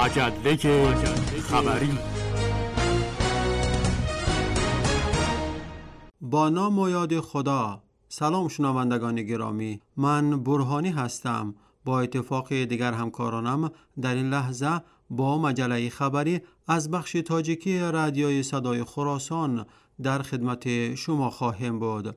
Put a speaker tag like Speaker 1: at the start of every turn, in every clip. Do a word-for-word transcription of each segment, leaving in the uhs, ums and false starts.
Speaker 1: مجله خبری.
Speaker 2: با نام و یاد خدا. سلام شنوندگان گرامی، من برهانی هستم. با اتفاق دیگر همکارانم در این لحظه با مجله خبری از بخش تاجیکی رادیوی صدای خراسان در خدمت شما خواهیم بود.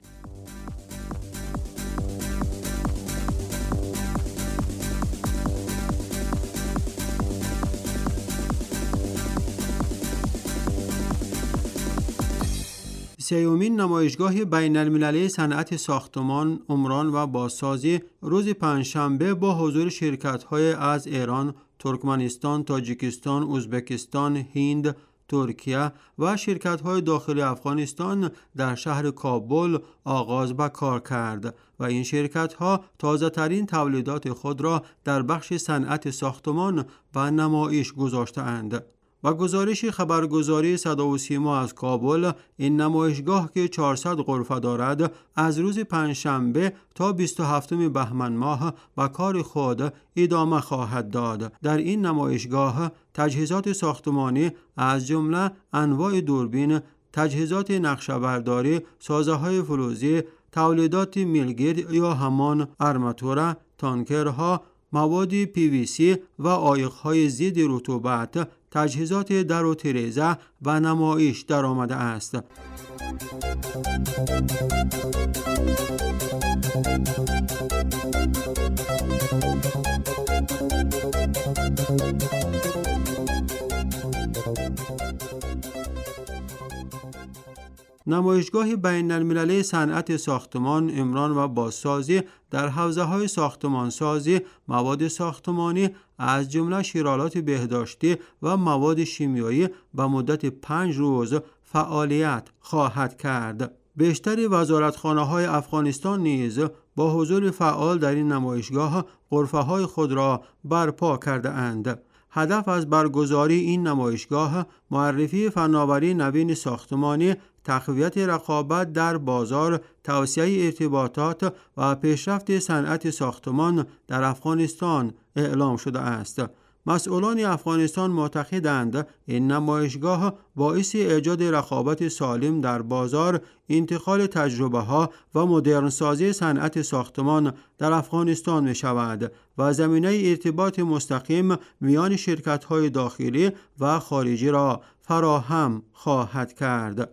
Speaker 2: سیومین نمایشگاه بین المللی صنعت ساختمان، عمران و بازسازی روز پنجشنبه با حضور شرکت‌های از ایران، ترکمنستان، تاجیکستان، ازبکستان، هند، ترکیه و شرکت‌های داخلی افغانستان در شهر کابل آغاز به کار کرد و این شرکت‌ها تازه‌ترین تولیدات خود را در بخش صنعت ساختمان به نمایش گذاشته‌اند. و گزارش خبرگزاری صدا و سیما از کابل، این نمایشگاه که چهارصد غرفه دارد از روز پنجشنبه تا بیست و هفتم بهمن ماه به کار خود ادامه خواهد داد. در این نمایشگاه تجهیزات ساختمانی از جمله انواع دوربین، تجهیزات نقشه‌برداری، سازه‌های فلزی، تولیدات میلگرد یا همان ارماتور، تانکرها، مواد پی وی سی و عایق‌های ضد رطوبت، تجهیزات در و تریزه و نمایش در آمده است. نمایشگاه بین المللی صنعت ساختمان، عمران و بازسازی در حوزه‌های ساختمانسازی، مواد ساختمانی از جمله شیرالات بهداشتی و مواد شیمیایی به مدت پنج روز فعالیت خواهد کرد. بیشتر وزارتخانه‌های افغانستان نیز با حضور فعال در این نمایشگاه غرفه‌های خود را برپا کرده اند. هدف از برگزاری این نمایشگاه معرفی فناوری نوین ساختمانی، تقویت رقابت در بازار، توسعه ارتباطات و پیشرفت صنعت ساختمان در افغانستان اعلام شده است. مسئولان افغانستان معتقدند این نمایشگاه باعث ایجاد رقابت سالم در بازار، انتقال تجربه ها و مدرن سازی صنعت ساختمان در افغانستان می شود و زمینه ارتباط مستقیم میان شرکت های داخلی و خارجی را فراهم خواهد کرد.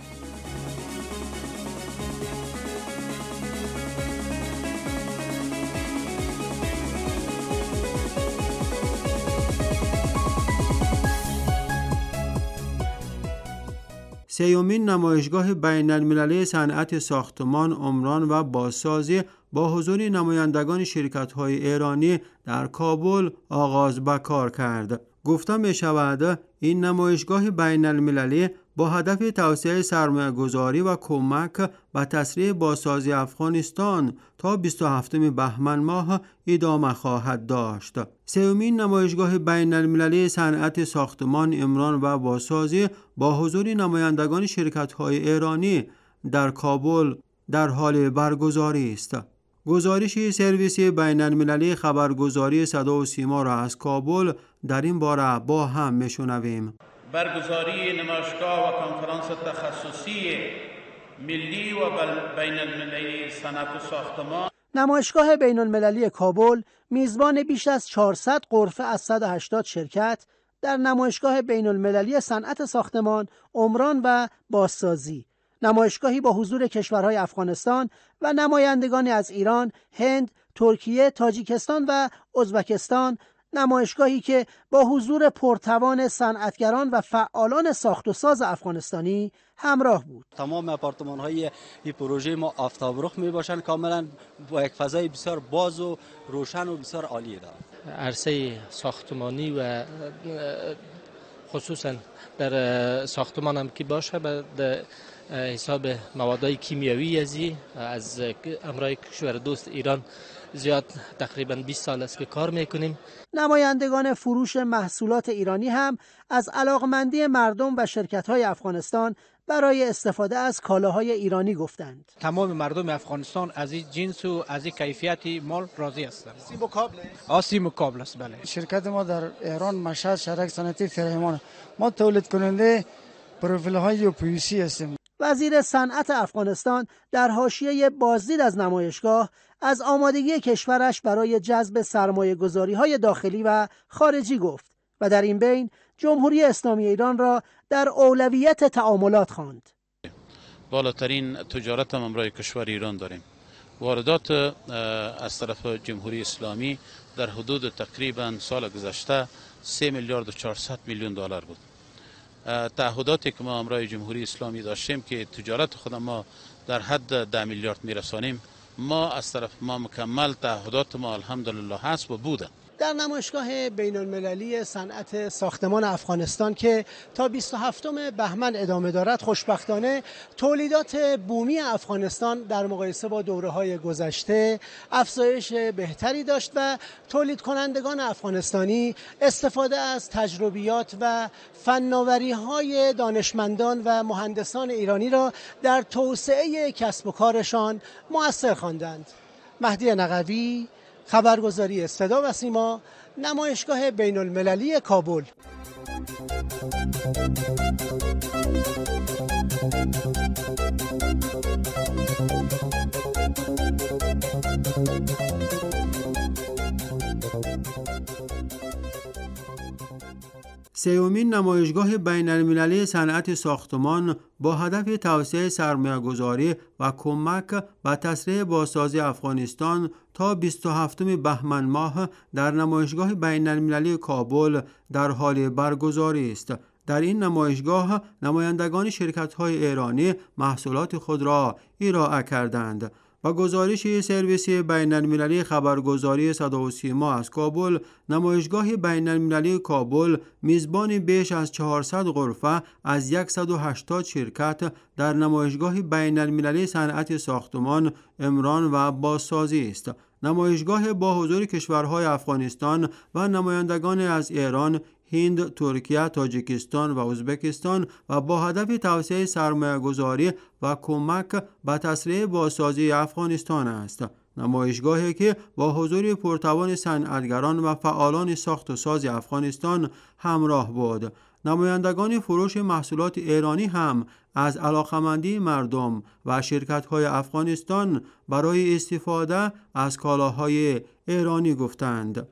Speaker 2: سیومین نمایشگاه بین المللی صنعت ساختمان، عمران و بازسازی با حضور نمایندگان شرکت‌های ایرانی در کابل آغاز به کار کرد. گفته می شود این نمایشگاه بین المللی با هدف توسعه سرمایه‌گذاری و کمک به تسریع بازسازی افغانستان تا بیست و هفتم بهمن ماه ادامه خواهد داشت. سومین نمایشگاه بین المللی صنعت ساختمان، عمران و بازسازی با حضور نمایندگان شرکت‌های ایرانی در کابل در حال برگزاری است. گزارش سرویس بین المللی خبرگزاری صدا و سیما را از کابل در این باره با هم میشنویم.
Speaker 3: برگزاری نمایشگاه و کنفرانس تخصصی ملی و بین المللی صنعت و ساختمان.
Speaker 4: نمایشگاه بین المللی کابل میزبان بیش از چهارصد غرفه از صد و هشتاد شرکت در نمایشگاه بین المللی صنعت ساختمان، عمران و بازسازی، نمایشگاهی با حضور کشورهای افغانستان و نمایندگانی از ایران، هند، ترکیه، تاجیکستان و ازبکستان، نمایشگاهی که با حضور پرتوان صنعتگران و فعالان ساخت و ساز افغانستانی همراه بود.
Speaker 5: تمام آپارتمان های این پروژه ما آفتابرخ می باشند، کاملا با یک فضای بسیار باز و روشن و بسیار عالی دارند.
Speaker 6: عرصه ساختمانی و خصوصا در ساختمان هم که باشه به حساب موادهای کیمیایی ازی از امرای کشور دوست ایران زیاد تقریباً بیست سال است که کار میکنیم.
Speaker 4: نمایندگان فروش محصولات ایرانی هم از علاقمندی مردم و شرکت‌های افغانستان برای استفاده از کالاهای ایرانی گفتند.
Speaker 7: تمام مردم افغانستان از این جنس و از این کیفیت مال راضی هستند.
Speaker 4: سیم و کابل
Speaker 7: آسی مقابل است. بله.
Speaker 8: شرکت ما در ایران مشهد شرکت صنعتی فرهمان، ما تولید کننده پروفیل های پی وی سی هستیم.
Speaker 4: وزیر صنعت افغانستان در حاشیه بازدید از نمایشگاه از آمادگی کشورش برای جذب سرمایه‌گذاری‌های داخلی و خارجی گفت و در این بین جمهوری اسلامی ایران را در اولویت تعاملات خواند.
Speaker 3: بالاترین تجارت هم برای کشور ایران داریم. واردات از طرف جمهوری اسلامی در حدود تقریبا سال گذشته سه میلیارد و چهارصد میلیون دلار بود. تعهداتی که ما امروز جمهوری اسلامی داشتیم که تجارت خود ما در حد ده میلیارد میرسانیم، ما از طرف ما مکمل تعهدات ما الحمدلله هست و بوده.
Speaker 4: در نمایشگاه بین المللی صنعت ساختمان افغانستان که تا بیست و هفتم بهمن ادامه دارد، خوشبختانه تولیدات بومی افغانستان در مقایسه با دوره‌های گذشته افزایش بهتری داشت و تولید کنندگان افغانستانی استفاده از تجربیات و فناوری‌های دانشمندان و مهندسان ایرانی را در توسعه کسب و کارشان مؤثر خواندند. مهدی نقوی، خبرگزاری صدا و سیما، نمایشگاه بین المللی کابل.
Speaker 2: سومین نمایشگاه بین المللی صنعت ساختمان با هدف توسعه سرمایه‌گذاری و کمک و تسریع بازسازی افغانستان تا بیست و هفتم بهمن ماه در نمایشگاه بین المللی کابل در حال برگزاری است. در این نمایشگاه نمایندگان شرکت‌های ایرانی محصولات خود را ارائه کردند. و گزارش سرویس بین المللی خبرگزاری صدا و سیما از کابل، نمایشگاه بین المللی کابل میزبان بیش از چهارصد غرفه از صد و هشتاد شرکت در نمایشگاه بین المللی صنعت ساختمان، عمران و بازسازی است. نمایشگاه با حضور کشورهای افغانستان و نمایندگان از ایران، هند، ترکیه، تاجیکستان و ازبکستان و با هدف توسعه سرمایه‌گذاری و کمک به تسریع بازسازی افغانستان است. نمایشگاهی که با حضور پرتوان صنعتگران و فعالان ساخت و ساز افغانستان همراه بود. نمایندگان فروش محصولات ایرانی هم از علاقمندی مردم و شرکت‌های افغانستان برای استفاده از کالاهای ایرانی گفتند.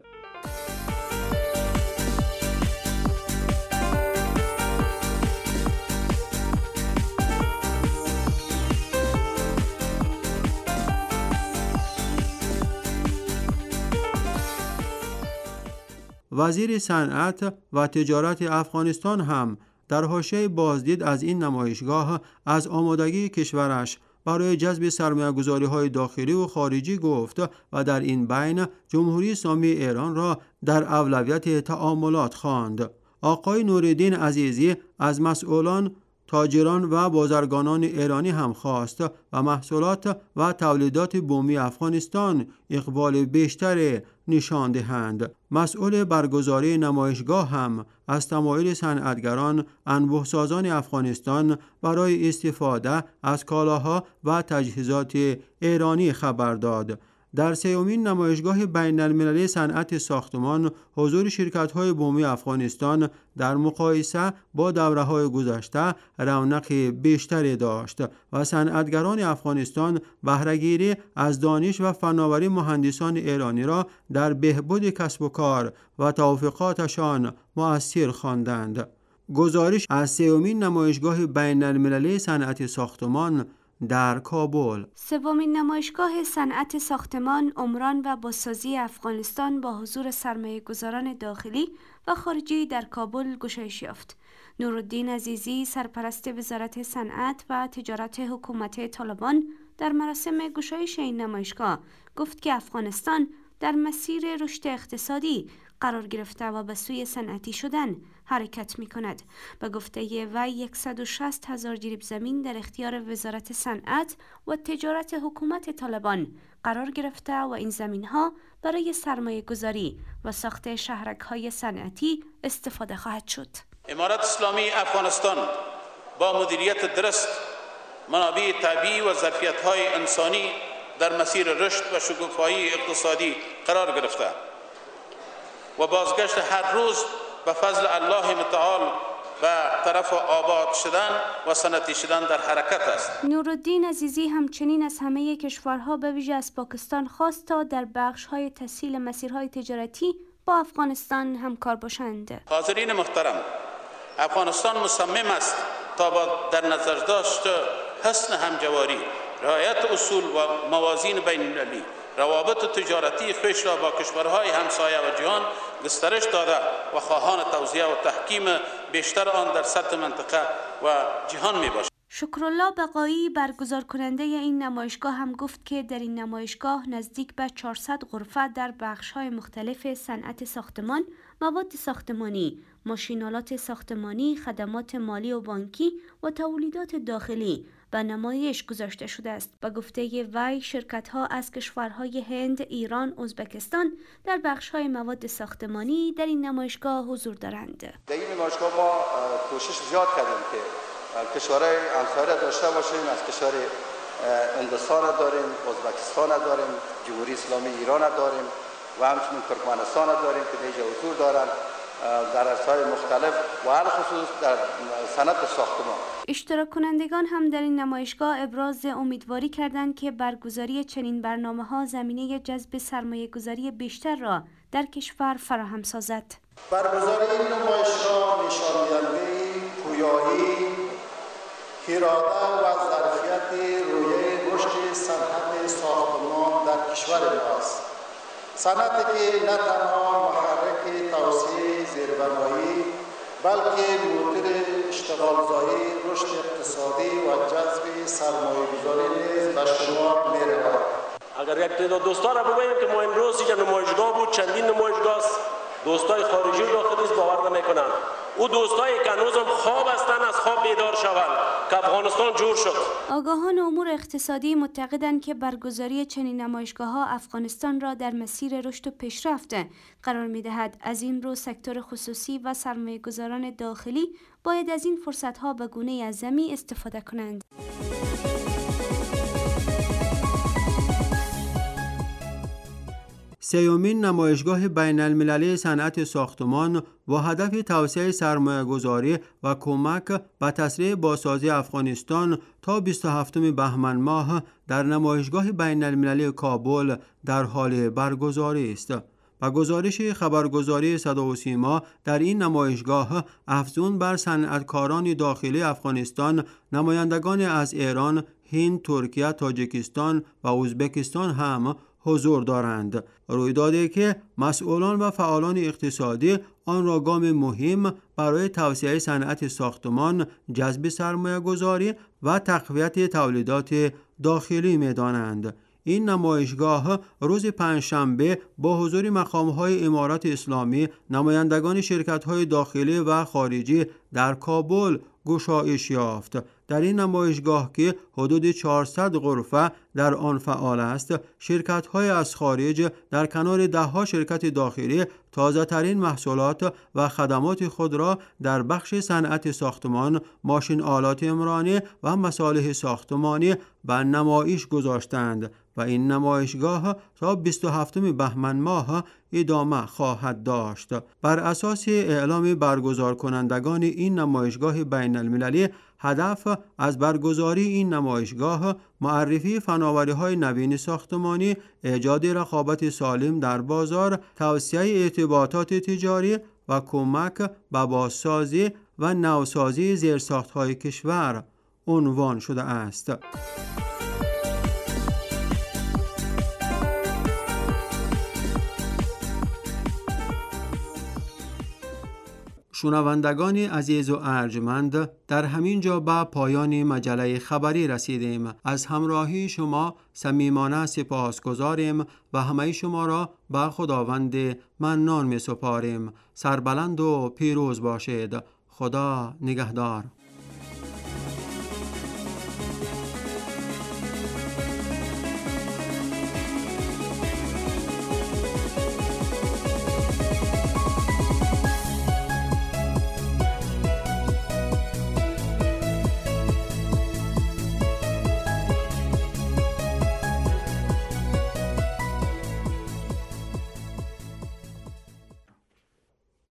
Speaker 2: وزیر صنعت و تجارت افغانستان هم در حاشیه بازدید از این نمایشگاه از آمادگی کشورش برای جذب سرمایه‌گذاری‌های داخلی و خارجی گفت و در این بین جمهوری اسلامی ایران را در اولویت تعاملات خواند. آقای نورالدین عزیزی از مسئولان، تاجران و بازرگانان ایرانی هم خواست و محصولات و تولیدات بومی افغانستان اقبال بیشتر نشان دهند. مسئول برگزاری نمایشگاه هم از تمایل صنعتگران، انبوه‌سازان افغانستان برای استفاده از کالاها و تجهیزات ایرانی خبر داد. در سومین نمایشگاه بین المللی صنعت ساختمان حضور شرکت‌های بومی افغانستان در مقایسه با دوره‌های گذشته رونق بیشتری داشت و صنعتگران افغانستان بهره‌گیری از دانش و فناوری مهندسان ایرانی را در بهبود کسب و کار و توافقاتشان مؤثر خواندند. گزارش از سومین نمایشگاه بین المللی صنعت ساختمان در کابل.
Speaker 9: سومین نمایشگاه صنعت ساختمان، عمران و بازسازی افغانستان با حضور سرمایه‌گذاران داخلی و خارجی در کابل گشایش یافت. نورالدین عزیزی، سرپرست وزارت صنعت و تجارت حکومت طالبان، در مراسم گشایش این نمایشگاه گفت که افغانستان در مسیر رشد اقتصادی قرار گرفته و به سوی صنعتی شدن حرکت می کند. به گفته وی صد و شصت هزار جریب زمین در اختیار وزارت صنعت و تجارت حکومت طالبان قرار گرفته و این زمین ها برای سرمایه گذاری و ساخت شهرک های صنعتی استفاده خواهد شد.
Speaker 3: امارت اسلامی افغانستان با مدیریت درست منابع طبیعی و ظرفیت‌های انسانی در مسیر رشد و شکوفایی اقتصادی قرار گرفته و بازگشت هر روز به فضل الله متعال و طرف آباد شدن و صنعتی شدن در حرکت است.
Speaker 9: نورالدین عزیزی همچنین از همه کشورها به ویژه از پاکستان خواست تا در بخش‌های تسهیل مسیرهای تجارتی با افغانستان همکار باشند.
Speaker 3: حاضرین محترم، افغانستان مصمم است تا با در نظر داشت حسن همجواری، رعایت اصول و موازین بین المللی، روابط تجارتی خویش را با کشورهای همسایه و جهان گسترش داده و خواهان توسعه و تحکیم بیشتر آن در سطح منطقه و جهان می باشد.
Speaker 9: شکرالله بقایی برگزار کننده این نمایشگاه هم گفت که در این نمایشگاه نزدیک به چهارصد غرفه در بخش‌های مختلف صنعت ساختمان، مواد ساختمانی، ماشین‌آلات ساختمانی، خدمات مالی و بانکی و تولیدات داخلی به نمایش گذاشته شده است. به گفته وی شرکت‌ها از کشورهای هند، ایران، ازبکستان در بخش‌های مواد ساختمانی در این نمایشگاه حضور دارند.
Speaker 10: در این نمایشگاه ما کوشش زیاد کردیم که کشورهای همسایه داشته باشیم. از کشور هندوستان داریم، ازبکستان داریم، جمهوری اسلامی ایران داریم و همچنین ترکمنستان داریم که دیگه حضور دارند در عرصه‌های مختلف و علل خصوص در صنعت ساختمان.
Speaker 9: اشتراک کنندگان هم در این نمایشگاه ابراز امیدواری کردند که برگزاری چنین برنامه‌ها زمینه جذب سرمایه‌گذاری بیشتر را در کشور فراهم سازد.
Speaker 11: برگزاری این نمایشگاه نشان دهنده پویایی، اراده و ظرفیت روی رشد صنعت ساختمان در کشور ماست. صنعتی که نه تنها محرک توسعه زیربنایی بلکه موتور اشتغالزایی، رشد اقتصادی و جذب سرمایه‌گذاری نیز به شمار می‌رود.
Speaker 12: اگر یک تعداد دوستان را بگوییم که ما امروز اینجا نمایشگاه بود، چندین نمایشگاه است، دوستای خارجی و داخلی باور نمی‌کنند. او دوستایی که هنوزم خواب هستند از خواب بیدار شوند که افغانستان جور شد.
Speaker 9: آگاهان امور اقتصادی معتقدند که برگزاری چنین نمایشگاه‌ها افغانستان را در مسیر رشد و پیشرفت قرار می‌دهد. از این رو سکتور خصوصی و سرمایه‌گذاران داخلی باید از این فرصت‌ها به گونه اعظمی استفاده کنند.
Speaker 2: سیومین نمایشگاه بین المللی صنعت ساختمان با هدف توسعه سرمایه‌گذاری و کمک به تسریع بازسازی افغانستان تا بیست و هفتم بهمن ماه در نمایشگاه بین المللی کابل در حال برگزاری است. با گزارش خبرگزاری صدا و سیما در این نمایشگاه افزون بر صنعتکاران داخلی افغانستان، نمایندگان از ایران، هند، ترکیه، تاجیکستان و ازبکستان هم حضور دارند. رویدادی که مسئولان و فعالان اقتصادی آن را گام مهم برای توسعه صنعت ساختمان، جذب سرمایه گذاری و تقویت تولیدات داخلی می دانند. این نمایشگاه روز پنجشنبه با حضور مقام‌های امارات اسلامی، نمایندگان شرکت‌های داخلی و خارجی در کابل گشایش یافت. در این نمایشگاه که حدود چهارصد غرفه در آن فعال است، شرکت‌های از خارج در کنار ده‌ها شرکت داخلی تازه‌ترین محصولات و خدمات خود را در بخش صنعت ساختمان، ماشین آلات عمرانی و مصالح ساختمانی به نمایش گذاشتند و این نمایشگاه تا بیست و هفتم بهمن ماه ادامه خواهد داشت. بر اساس اعلام برگزار کنندگان این نمایشگاه بین المللی، هدف از برگزاری این نمایشگاه معرفی فناوری‌های نوین ساختمانی، ایجاد رقابت سالم در بازار، توسعه ارتباطات تجاری و کمک به بازسازی و نوسازی زیرساخت‌های کشور عنوان شده است. شنوندگان عزیز و ارجمند، در همین جا به پایان مجله خبری رسیدیم. از همراهی شما صمیمانه سپاسگزاریم و همه شما را به خداوند منان می سپاریم. سربلند و پیروز باشید. خدا نگهدار.